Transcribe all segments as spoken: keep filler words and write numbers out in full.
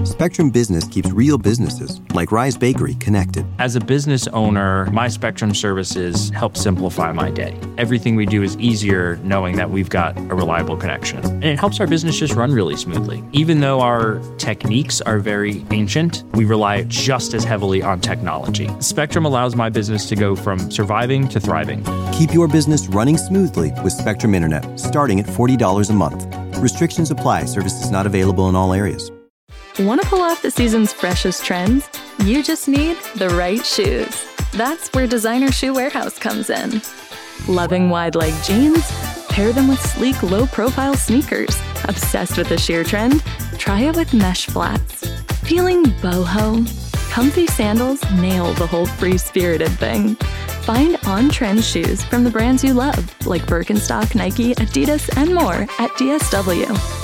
Spectrum Business keeps real businesses, like Rise Bakery, connected. As a business owner, my Spectrum services help simplify my day. Everything we do is easier knowing that we've got a reliable connection. And it helps our business just run really smoothly. Even though our techniques are very ancient, we rely just as heavily on technology. Spectrum allows my business to go from surviving to thriving. Keep your business running smoothly with Spectrum Internet, starting at forty dollars a month. Restrictions apply. Services not available in all areas. Want to pull off the season's freshest trends? You just need the right shoes. That's where Designer Shoe Warehouse comes in. Loving wide-leg jeans? Pair them with sleek, low-profile sneakers. Obsessed with the sheer trend? Try it with mesh flats. Feeling boho? Comfy sandals nail the whole free-spirited thing. Find on-trend shoes from the brands you love, like Birkenstock, Nike, Adidas, and more at D S W.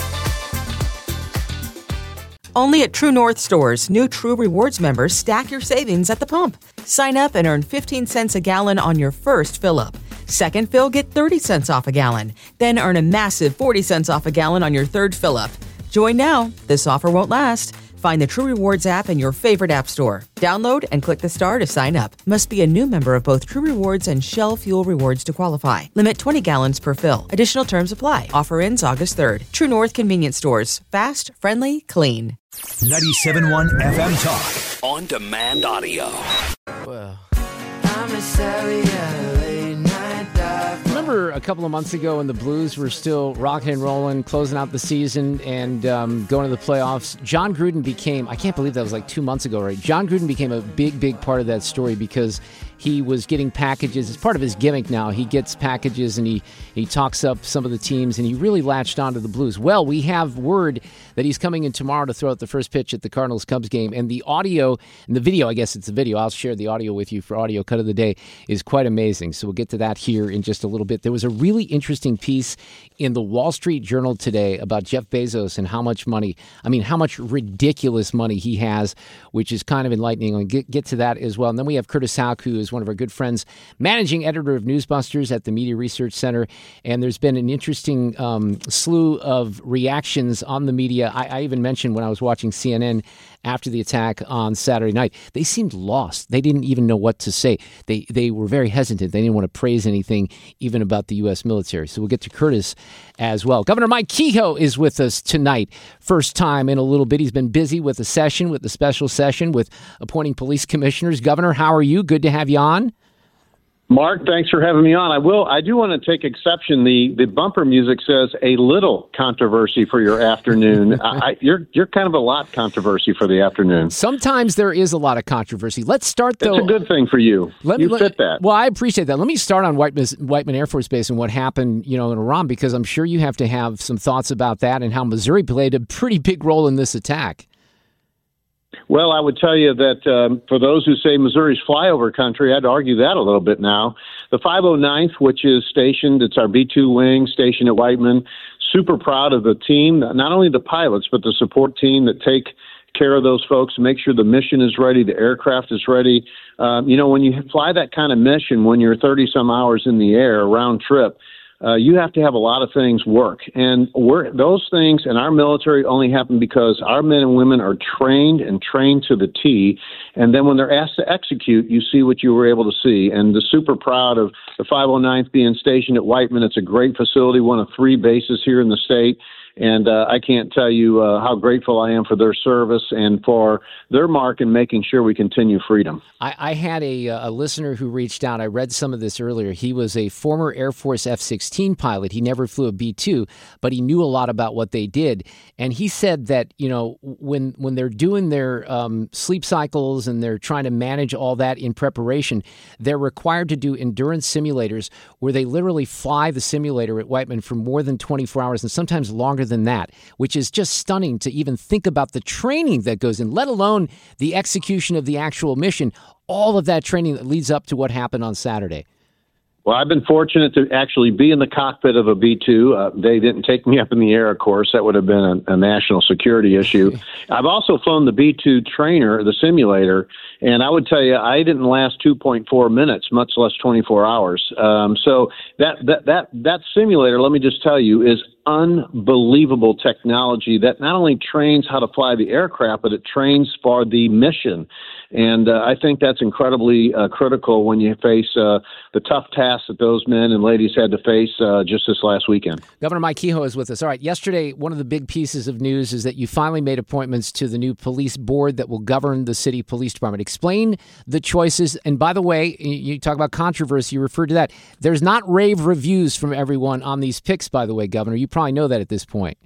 Only at True North stores, new True Rewards members stack your savings at the pump. Sign up and earn fifteen cents a gallon on your first fill-up. Second fill, get thirty cents off a gallon. Then earn a massive forty cents off a gallon on your third fill-up. Join now. This offer won't last. Find the True Rewards app in your favorite app store. Download and click the star to sign up. Must be a new member of both True Rewards and Shell Fuel Rewards to qualify. Limit twenty gallons per fill. Additional terms apply. Offer ends August third. True North Convenience Stores. Fast, friendly, clean. ninety-seven point one F M Talk. On demand audio. Well, I'm a sorry late night dive. Remember a couple of months ago when the Blues were still rocking and rolling, closing out the season and um, going to the playoffs? John Gruden became, I can't believe that was like two months ago, right? John Gruden became a big, big part of that story because he was getting packages. It's part of his gimmick now. He gets packages and he, he talks up some of the teams, and he really latched onto the Blues. Well, we have word that he's coming in tomorrow to throw out the first pitch at the Cardinals-Cubs game, and the audio, and the video, I guess it's the video, I'll share the audio with you for Audio Cut of the Day, is quite amazing. So we'll get to that here in just a little bit. There was a really interesting piece in the Wall Street Journal today about Jeff Bezos and how much money, I mean, how much ridiculous money he has, which is kind of enlightening. I'll get, get to that as well. And then we have Curtis Houck, who is one of our good friends, managing editor of Newsbusters at the Media Research Center. And there's been an interesting um, slew of reactions on the media. I, I even mentioned when I was watching C N N after the attack on Saturday night, they seemed lost. They didn't even know what to say. They they were very hesitant. They didn't want to praise anything, even about the U S military. So we'll get to Curtis as well. Governor Mike Kehoe is with us tonight. First time in a little bit. He's been busy with the session, with the special session, with appointing police commissioners. Governor, how are you? Good to have you on. Mark, thanks for having me on. I will. I do want to take exception. The the bumper music says a little controversy for your afternoon. I, you're you're kind of a lot controversy for the afternoon. Sometimes there is a lot of controversy. Let's start though. It's a good thing for you. Let, you let, fit that. Well, I appreciate that. Let me start on Whiteman, Whiteman Air Force Base and what happened, you know, in Iran, because I'm sure you have to have some thoughts about that and how Missouri played a pretty big role in this attack. Well, I would tell you that um, for those who say Missouri's flyover country, I'd argue that a little bit now. The five oh ninth, which is stationed, it's our B two wing stationed at Whiteman, super proud of the team, not only the pilots, but the support team that take care of those folks, make sure the mission is ready, the aircraft is ready. Um, you know, when you fly that kind of mission, when you're thirty-some hours in the air, round trip, Uh, you have to have a lot of things work. And we're, those things in our military only happen because our men and women are trained and trained to the T. And then when they're asked to execute, you see what you were able to see. And the super proud of the five oh ninth being stationed at Whiteman. It's a great facility, one of three bases here in the state. And uh, I can't tell you uh, how grateful I am for their service and for their mark in making sure we continue freedom. I, I had a, a listener who reached out. I read some of this earlier. He was a former Air Force F sixteen pilot. He never flew a B two, but he knew a lot about what they did. And he said that, you know, when when they're doing their um, sleep cycles and they're trying to manage all that in preparation, they're required to do endurance simulators where they literally fly the simulator at Whiteman for more than twenty-four hours and sometimes longer than that, which is just stunning to even think about the training that goes in, let alone the execution of the actual mission, all of that training that leads up to what happened on Saturday. Well, I've been fortunate to actually be in the cockpit of a B two. Uh, they didn't take me up in the air, of course. That would have been a, a national security issue. I've also flown the B two trainer, the simulator, And I would tell you, I didn't last two point four minutes, much less twenty-four hours. Um, so that, that, that, that simulator, let me just tell you, is unbelievable technology that not only trains how to fly the aircraft, but it trains for the mission. And uh, I think that's incredibly uh, critical when you face uh, the tough tasks that those men and ladies had to face uh, just this last weekend. Governor Mike Kehoe is with us. All right, yesterday, one of the big pieces of news is that you finally made appointments to the new police board that will govern the city police department. Explain the choices. And by the way, you talk about controversy, you referred to that. There's not rave reviews from everyone on these picks, by the way, Governor. You probably know that at this point.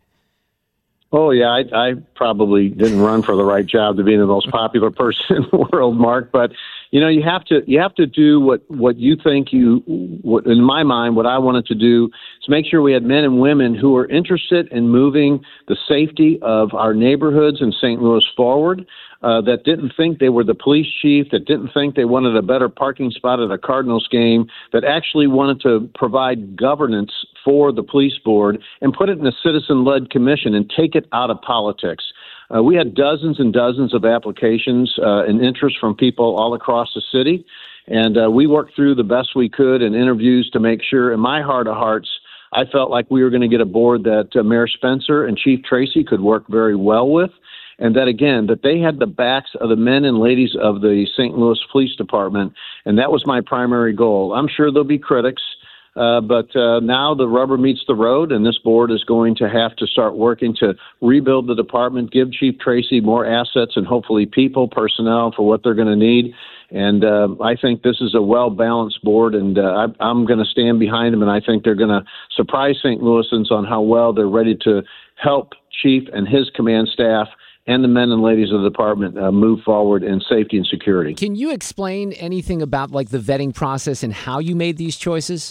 Oh, yeah, I, I probably didn't run for the right job to be the most popular person in the world, Mark. But, you know, you have to you have to do what, what you think you, what, in my mind, what I wanted to do is make sure we had men and women who are interested in moving the safety of our neighborhoods in Saint Louis forward, uh, that didn't think they were the police chief, that didn't think they wanted a better parking spot at a Cardinals game, that actually wanted to provide governance for the police board and put it in a citizen-led commission and take it out of politics. Uh, we had dozens and dozens of applications uh, and interest from people all across the city, and uh, we worked through the best we could in interviews to make sure, in my heart of hearts, I felt like we were going to get a board that uh, Mayor Spencer and Chief Tracy could work very well with, and that, again, that they had the backs of the men and ladies of the Saint Louis Police Department, and that was my primary goal. I'm sure there'll be critics. Uh, but uh, now the rubber meets the road, and this board is going to have to start working to rebuild the department, give Chief Tracy more assets and hopefully people, personnel for what they're going to need. And uh, I think this is a well-balanced board, and uh, I, I'm going to stand behind them, and I think they're going to surprise Saint Louisans on how well they're ready to help Chief and his command staff and the men and ladies of the department uh, move forward in safety and security. Can you explain anything about like the vetting process and how you made these choices?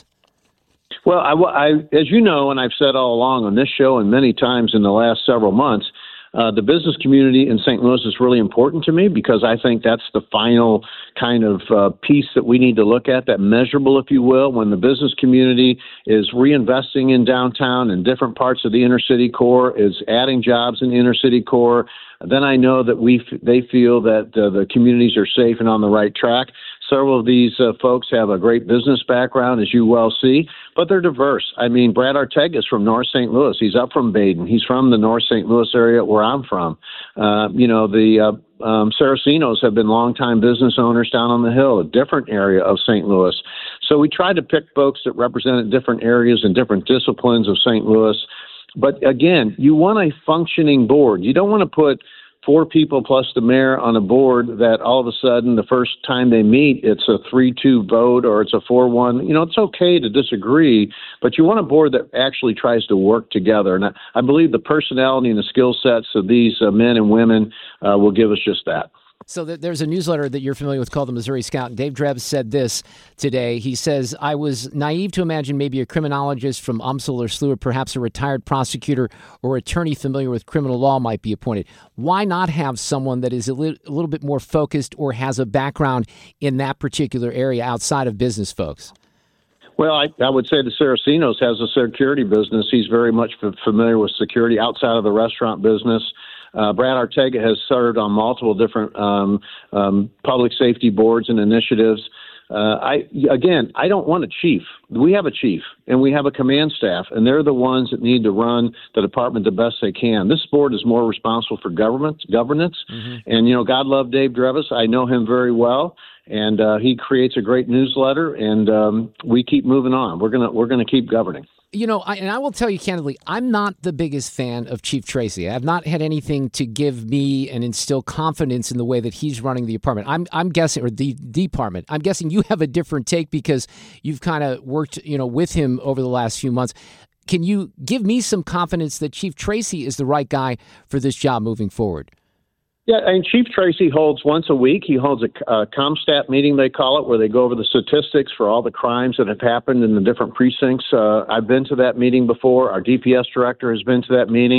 Well, I, I, as you know, and I've said all along on this show and many times in the last several months, uh, the business community in Saint Louis is really important to me because I think that's the final kind of uh, piece that we need to look at, that measurable, if you will, when the business community is reinvesting in downtown and different parts of the inner city core, is adding jobs in the inner city core. Then I know that we f- they feel that uh, the communities are safe and on the right track. Several of these uh, folks have a great business background, as you well see, but they're diverse. I mean, Brad Ortega is from North Saint Louis. He's up from Baden. He's from the North Saint Louis area where I'm from. Uh, you know, the uh, um, Saracinos have been longtime business owners down on the Hill, a different area of Saint Louis. So we try to pick folks that represented different areas and different disciplines of Saint Louis. But again, you want a functioning board. You don't want to put four people plus the mayor on a board that all of a sudden the first time they meet, it's a three two vote or it's a four one. You know, it's okay to disagree, but you want a board that actually tries to work together. And I, I believe the personality and the skill sets of these uh, men and women uh, will give us just that. So there's a newsletter that you're familiar with called the Missouri Scout. Dave Drebs said this today. He says, I was naive to imagine maybe a criminologist from U M S L or S L U or perhaps a retired prosecutor or attorney familiar with criminal law might be appointed. Why not have someone that is a, li- a little bit more focused or has a background in that particular area outside of business folks? Well, I, I would say the Saracinos has a security business. He's very much f- familiar with security outside of the restaurant business. Uh, Brad Ortega has served on multiple different um, um, public safety boards and initiatives. Uh, I again, I don't want a chief. We have a chief and we have a command staff, and they're the ones that need to run the department the best they can. This board is more responsible for government governance, mm-hmm. and you know, God love Dave Drebs. I know him very well, and uh, he creates a great newsletter, and um, we keep moving on. We're gonna we're gonna keep governing. You know, I, and I will tell you candidly, I'm not the biggest fan of Chief Tracy. I've not had anything to give me and instill confidence in the way that he's running the department. I'm, I'm guessing, or the department. I'm guessing you have a different take because you've kind of worked, you know, with him over the last few months. Can you give me some confidence that Chief Tracy is the right guy for this job moving forward? Yeah, and Chief Tracy holds once a week. He holds a, a ComStat meeting, they call it, where they go over the statistics for all the crimes that have happened in the different precincts. Uh, I've been to that meeting before. Our D P S director has been to that meeting.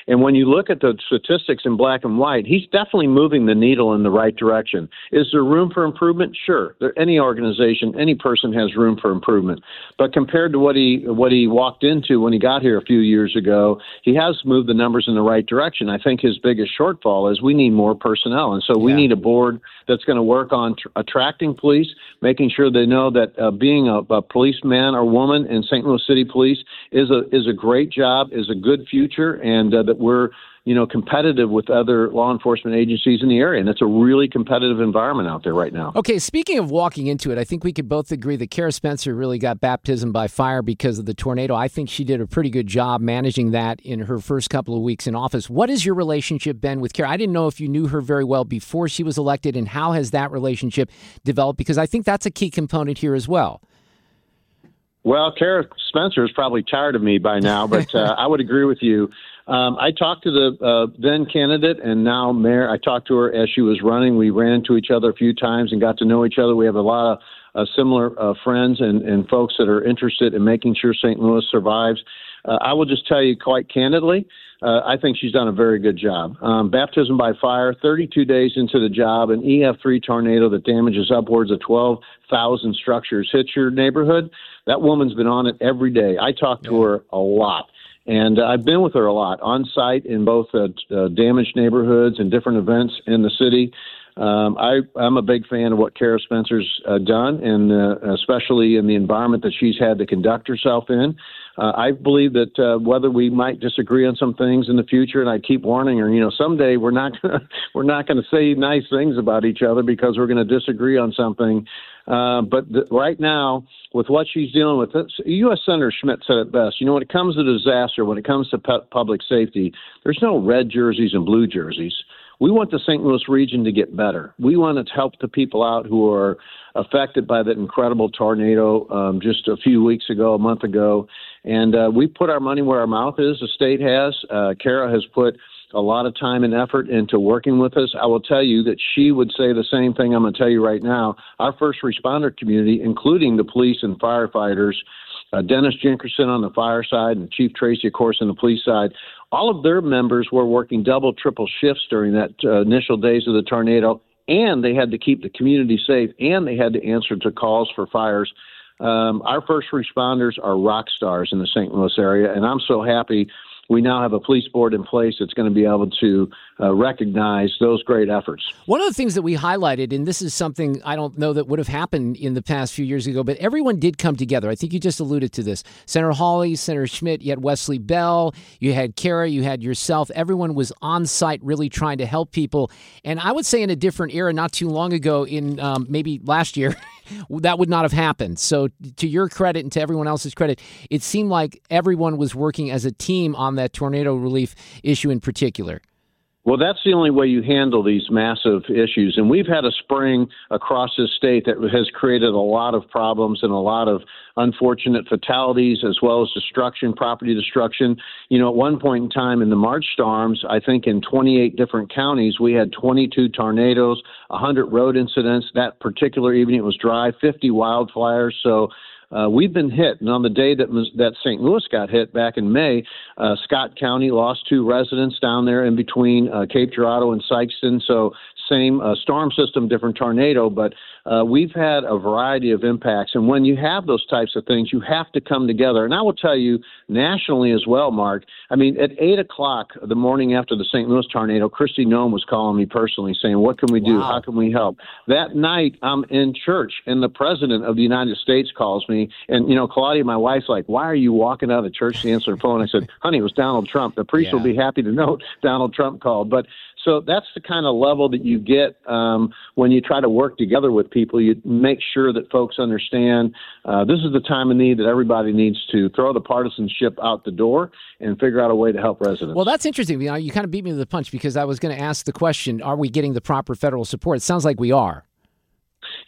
And when you look at the statistics in black and white, he's definitely moving the needle in the right direction. Is there room for improvement? Sure. There, any organization, any person has room for improvement. But compared to what he what he walked into when he got here a few years ago, he has moved the numbers in the right direction. I think his biggest shortfall is we need more personnel. And so we yeah. need a board that's going to work on tr- attracting police, making sure they know that uh, being a, a policeman or woman in Saint Louis City Police is a is a great job, is a good future, and uh, that we're you know competitive with other law enforcement agencies in the area. And it's a really competitive environment out there right now. Okay, speaking of walking into it, I think we could both agree that Kara Spencer really got baptism by fire because of the tornado. I think she did a pretty good job managing that in her first couple of weeks in office. What is your relationship been with Kara? I didn't know if you knew her very well before she was elected, and how has that relationship developed? Because I think that's a key component here as well. Well, Kara Spencer is probably tired of me by now, but uh, I would agree with you. Um, I talked to the uh, then candidate and now mayor. I talked to her as she was running. We ran into each other a few times and got to know each other. We have a lot of uh, similar uh, friends and, and folks that are interested in making sure Saint Louis survives. Uh, I will just tell you quite candidly, uh, I think she's done a very good job. Um, baptism by fire, thirty-two days into the job, an E F three tornado that damages upwards of twelve thousand structures hits your neighborhood. That woman's been on it every day. I talk to her a lot. And uh, I've been with her a lot on site in both uh, uh, damaged neighborhoods and different events in the city. Um, I, I'm a big fan of what Kara Spencer's uh, done, and uh, especially in the environment that she's had to conduct herself in. Uh, I believe that uh, whether we might disagree on some things in the future, and I keep warning her, you know, someday we're not gonna, we're not going to say nice things about each other because we're going to disagree on something. Uh, but th- right now, with what she's dealing with, U S Senator Schmidt said it best. You know, when it comes to disaster, when it comes to pe- public safety, there's no red jerseys and blue jerseys. We want the Saint Louis region to get better. We want to help the people out who are affected by that incredible tornado um, just a few weeks ago, a month ago. And uh, we put our money where our mouth is. The state has. Uh, Kara has put a lot of time and effort into working with us. I will tell you that she would say the same thing I'm going to tell you right now. Our first responder community, including the police and firefighters, uh, Dennis Jenkerson on the fire side and Chief Tracy, of course, on the police side, all of their members were working double, triple shifts during that uh, initial days of the tornado, and they had to keep the community safe, and they had to answer to calls for fires. Um, our first responders are rock stars in the Saint Louis area, and I'm so happy we now have a police board in place that's going to be able to uh, recognize those great efforts. One of the things that we highlighted, and this is something I don't know that would have happened in the past few years ago, but everyone did come together. I think you just alluded to this. Senator Hawley, Senator Schmidt, you had Wesley Bell, you had Kara, you had yourself. Everyone was on site really trying to help people. And I would say in a different era, not too long ago, in um, maybe last year, that would not have happened. So to your credit and to everyone else's credit, it seemed like everyone was working as a team on that tornado relief issue in particular. Well, that's the only way you handle these massive issues. And we've had a spring across this state that has created a lot of problems and a lot of unfortunate fatalities as well as destruction, property destruction. You know, at one point in time in the March storms, I think in twenty-eight different counties, we had twenty-two tornadoes, one hundred road incidents. That particular evening it was dry, fifty wildfires. So Uh, we've been hit, and on the day that that Saint Louis got hit back in May, uh, Scott County lost two residents down there in between uh, Cape Girardeau and Sykeston. So same uh, storm system, different tornado, but uh, we've had a variety of impacts. And when you have those types of things, you have to come together. And I will tell you nationally as well, Mark. I mean, at eight o'clock the morning after the Saint Louis tornado, Kristi Noem was calling me personally saying, "What can we do? Wow. How can we help?" That night, I'm in church, and the President of the United States calls me. And, you know, Claudia, my wife's like, "Why are you walking out of the church to answer the phone?" I said, "Honey, it was Donald Trump. The priest yeah. will be happy to know Donald Trump called." But so that's the kind of level that you get um, when you try to work together with people. You make sure that folks understand uh, this is the time of need that everybody needs to throw the partisanship out the door and figure out a way to help residents. Well, that's interesting. You know, you kind of beat me to the punch because I was going to ask the question, are we getting the proper federal support? It sounds like we are.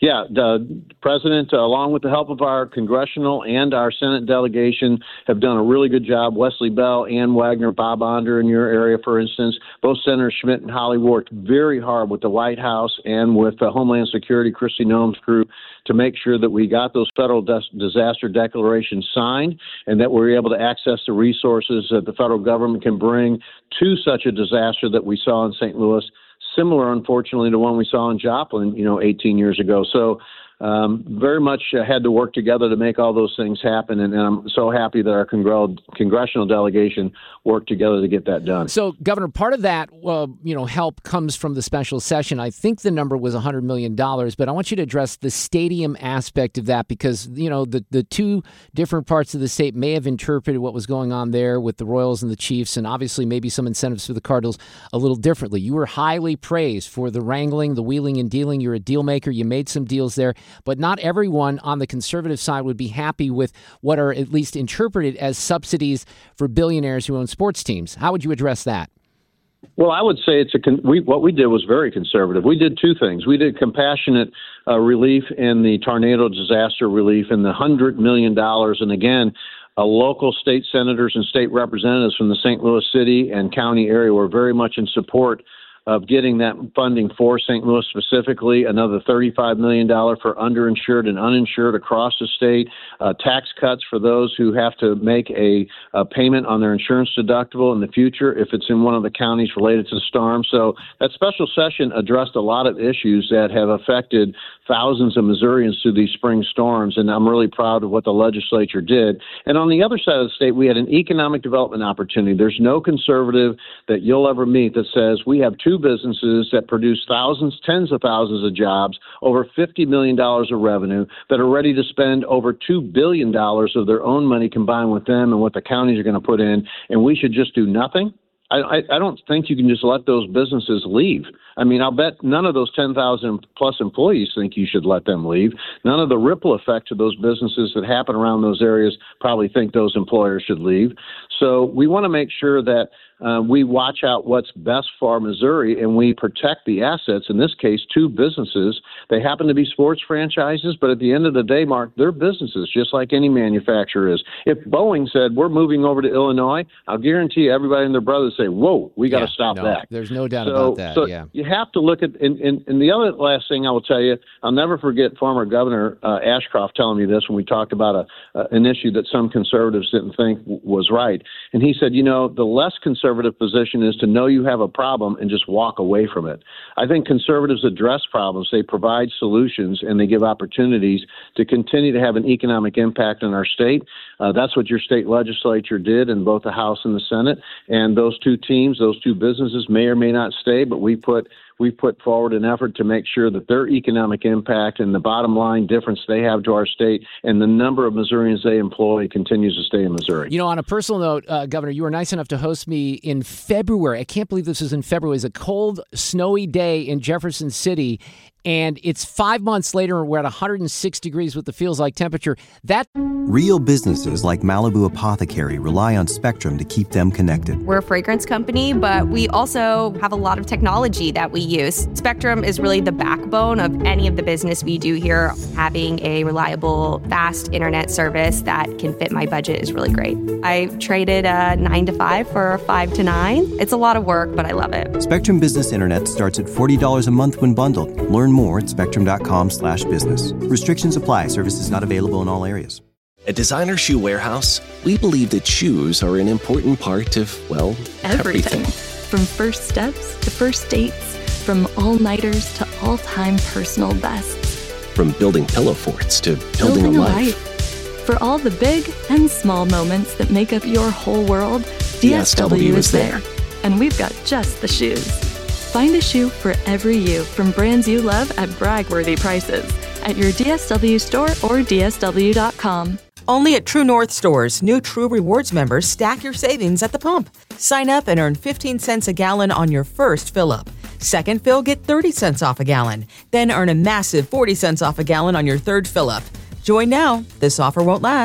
Yeah, the President, uh, along with the help of our congressional and our Senate delegation, have done a really good job. Wesley Bell, Ann Wagner, Bob Onder in your area, for instance, both Senators Schmidt and Holly worked very hard with the White House and with uh, Homeland Security, Kristi Noem's crew, to make sure that we got those federal dis- disaster declarations signed and that we're able to access the resources that the federal government can bring to such a disaster that we saw in Saint Louis. Similar, unfortunately, to one we saw in Joplin, you know, eighteen years ago. So um, very much uh, had to work together to make all those things happen. And, and I'm so happy that our congr- congressional delegation worked together to get that done. So, Governor, part of that, uh, you know, help comes from the special session. I think the number was one hundred million dollars, but I want you to address the stadium aspect of that because, you know, the, the two different parts of the state may have interpreted what was going on there with the Royals and the Chiefs, and obviously maybe some incentives for the Cardinals a little differently. You were highly praised for the wrangling, the wheeling and dealing. You're a deal maker. You made some deals there, but not everyone on the conservative side would be happy with what are at least interpreted as subsidies for billionaires who own sports teams. How would you address that? Well, I would say it's a con- we, what we did was very conservative. We did two things. We did compassionate uh, relief in the tornado disaster relief in the one hundred million dollars. And again, uh, local state senators and state representatives from the Saint Louis City and county area were very much in support of getting that funding for Saint Louis specifically, another thirty-five million dollars for underinsured and uninsured across the state, uh, tax cuts for those who have to make a, a payment on their insurance deductible in the future if it's in one of the counties related to the storm. So that special session addressed a lot of issues that have affected thousands of Missourians through these spring storms, and I'm really proud of what the legislature did. And on the other side of the state, we had an economic development opportunity. There's no conservative that you'll ever meet that says we have two businesses that produce thousands, tens of thousands of jobs, over fifty million dollars of revenue, that are ready to spend over two billion dollars of their own money combined with them and what the counties are going to put in, and we should just do nothing. I, I don't think you can just let those businesses leave. I mean, I'll bet none of those ten thousand plus employees think you should let them leave. None of the ripple effect of those businesses that happen around those areas probably think those employers should leave. So we want to make sure that uh, we watch out what's best for Missouri and we protect the assets, in this case, two businesses. They happen to be sports franchises, but at the end of the day, Mark, they're businesses just like any manufacturer is. If Boeing said, we're moving over to Illinois, I'll guarantee everybody and their brothers say, whoa, we got to yeah, stop no, that. There's no doubt so, about that, so yeah. You have to look at, and, and, and the other last thing I will tell you, I'll never forget former Governor uh, Ashcroft telling me this when we talked about a, uh, an issue that some conservatives didn't think w- was right. And he said, you know, the less conservative position is to know you have a problem and just walk away from it. I think conservatives address problems. They provide solutions and they give opportunities to continue to have an economic impact on our state. Uh, that's what your state legislature did in both the House and the Senate. And those two teams, those two businesses may or may not stay, but we put we put forward an effort to make sure that their economic impact and the bottom line difference they have to our state and the number of Missourians they employ continues to stay in Missouri. You know, on a personal note, uh, Governor, you were nice enough to host me in February. I can't believe this was in February. It was a cold, snowy day in Jefferson City. And it's five months later, we're at one hundred six degrees with the feels-like temperature. That Real businesses like Malibu Apothecary rely on Spectrum to keep them connected. We're a fragrance company, but we also have a lot of technology that we use. Spectrum is really the backbone of any of the business we do here. Having a reliable, fast internet service that can fit my budget is really great. I traded a nine to five for a five to nine. It's a lot of work, but I love it. Spectrum Business Internet starts at forty dollars a month when bundled. Learn more at spectrum.com slash business. Restrictions apply. Services not available in all areas. At Designer Shoe Warehouse, we believe that shoes are an important part of, well, everything. Everything. From first steps to first dates, from all-nighters to all-time personal bests. From building pillow forts to building, Building a, a life. life. For all the big and small moments that make up your whole world, D S W, D S W is there. And we've got just the shoes. Find a shoe for every you from brands you love at brag-worthy prices at your D S W store or D S W dot com. Only at True North stores, new True Rewards members stack your savings at the pump. Sign up and earn fifteen cents a gallon on your first fill-up. Second fill, get thirty cents off a gallon. Then earn a massive forty cents off a gallon on your third fill-up. Join now. This offer won't last.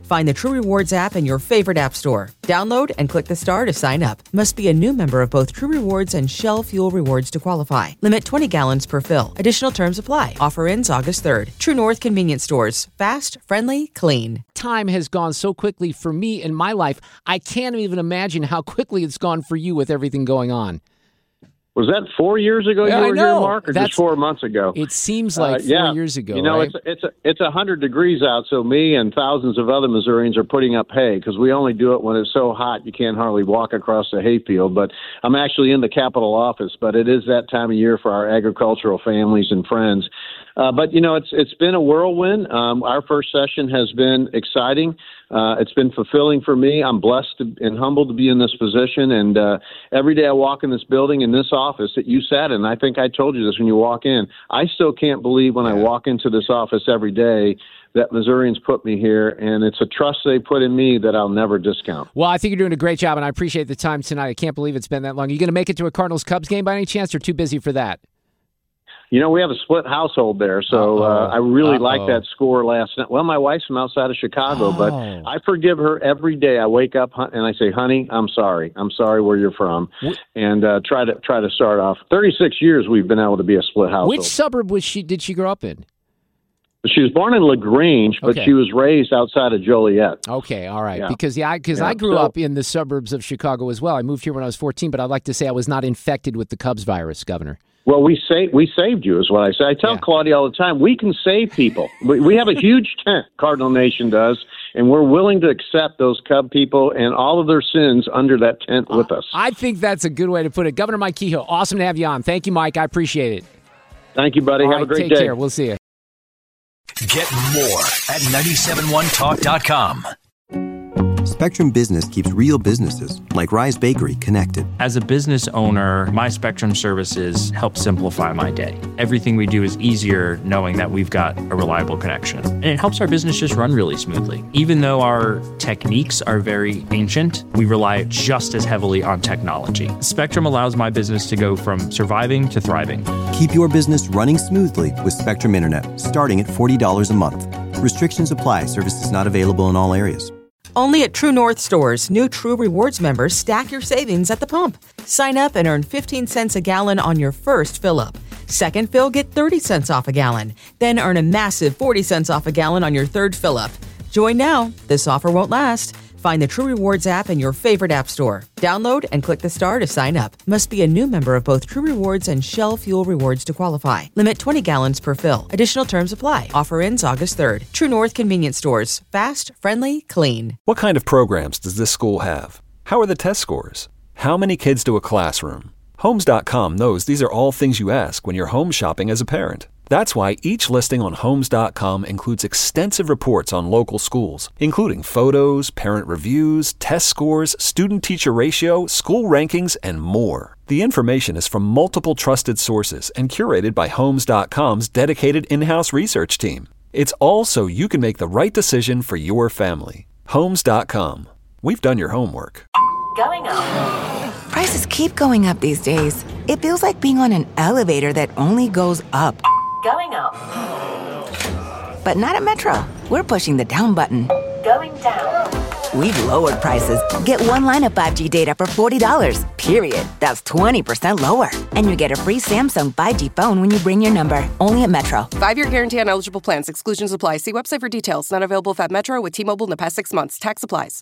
Find the True Rewards app in your favorite app store. Download and click the star to sign up. Must be a new member of both True Rewards and Shell Fuel Rewards to qualify. Limit twenty gallons per fill. Additional terms apply. Offer ends August third. True North Convenience Stores. Fast, friendly, clean. Time has gone so quickly for me in my life. I can't even imagine how quickly it's gone for you with everything going on. Was that four years ago you yeah, were I know. here, Mark, or That's, just four months ago? It seems like uh, yeah. four years ago, You know, right? it's it's a, it's one hundred degrees out, so me and thousands of other Missourians are putting up hay because we only do it when it's so hot you can't hardly walk across the hayfield. But I'm actually in the Capitol office, but it is that time of year for our agricultural families and friends. Uh, but, you know, it's it's been a whirlwind. Um, our first session has been exciting. Uh, it's been fulfilling for me. I'm blessed to, and humbled to be in this position. And uh, every day I walk in this building, in this office that you sat in, I think I told you this when you walk in, I still can't believe when I walk into this office every day that Missourians put me here, and it's a trust they put in me that I'll never discount. Well, I think you're doing a great job, and I appreciate the time tonight. I can't believe it's been that long. Are you going to make it to a Cardinals-Cubs game by any chance, or too busy for that? You know, we have a split household there, so uh, I really like that score last night. Well, my wife's from outside of Chicago, oh. but I forgive her every day. I wake up and I say, honey, I'm sorry. I'm sorry where you're from, and uh, try to try to start off. thirty-six years we've been able to be a split household. Which suburb was she? Did she grow up in? She was born in LaGrange, but okay. she was raised outside of Joliet. Okay, all right. Yeah. Because yeah, because I, yeah. I grew so, up in the suburbs of Chicago as well. I moved here when I was fourteen, but I'd like to say I was not infected with the Cubs virus, Governor. Well, we say we saved you, is what I say. I tell yeah. Claudia all the time, we can save people. we, we have a huge tent, Cardinal Nation does, and we're willing to accept those Cub people and all of their sins under that tent with us. I think that's a good way to put it. Governor Mike Kehoe, awesome to have you on. Thank you, Mike. I appreciate it. Thank you, buddy. All have right, a great take day. Take care. We'll see you. Get more at nine seven one talk dot com. Spectrum Business keeps real businesses, like Rise Bakery, connected. As a business owner, my Spectrum services help simplify my day. Everything we do is easier knowing that we've got a reliable connection. And it helps our business just run really smoothly. Even though our techniques are very ancient, we rely just as heavily on technology. Spectrum allows my business to go from surviving to thriving. Keep your business running smoothly with Spectrum Internet, starting at forty dollars a month. Restrictions apply. Services not available in all areas. Only at True North stores, new True Rewards members stack your savings at the pump. Sign up and earn fifteen cents a gallon on your first fill-up. Second fill, get thirty cents off a gallon. Then earn a massive forty cents off a gallon on your third fill-up. Join now. This offer won't last. Find the True Rewards app in your favorite app store. Download and click the star to sign up. Must be a new member of both True Rewards and Shell Fuel Rewards to qualify. Limit twenty gallons per fill. Additional terms apply. Offer ends August third. True North Convenience Stores. Fast, friendly, clean. What kind of programs does this school have? How are the test scores? How many kids to a classroom? Homes dot com knows these are all things you ask when you're home shopping as a parent. That's why each listing on Homes dot com includes extensive reports on local schools, including photos, parent reviews, test scores, student-teacher ratio, school rankings, and more. The information is from multiple trusted sources and curated by Homes dot com's dedicated in-house research team. It's all so you can make the right decision for your family. Homes dot com. We've done your homework. Going up. Prices keep going up these days. It feels like being on an elevator that only goes up. Going up. But not at Metro. We're pushing the down button. Going down. We've lowered prices. Get one line of five G data for forty dollars. Period. That's twenty percent lower. And you get a free Samsung five G phone when you bring your number. Only at Metro. Five-year guarantee on eligible plans. Exclusions apply. See website for details. Not available at Metro with T-Mobile in the past six months. Tax applies.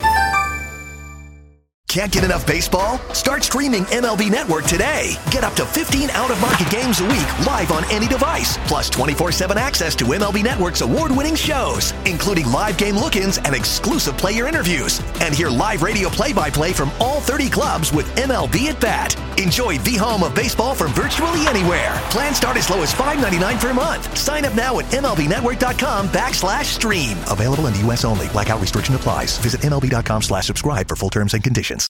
Can't get enough baseball? Start streaming M L B Network today. Get up to fifteen out-of-market games a week live on any device, plus twenty-four seven access to M L B Network's award-winning shows, including live game look-ins and exclusive player interviews. And hear live radio play-by-play from all thirty clubs with M L B at Bat. Enjoy the home of baseball from virtually anywhere. Plans start as low as five ninety-nine per month. Sign up now at MLBnetwork.com backslash stream. Available in the U S only. Blackout restriction applies. Visit MLB.com slash subscribe for full terms and conditions.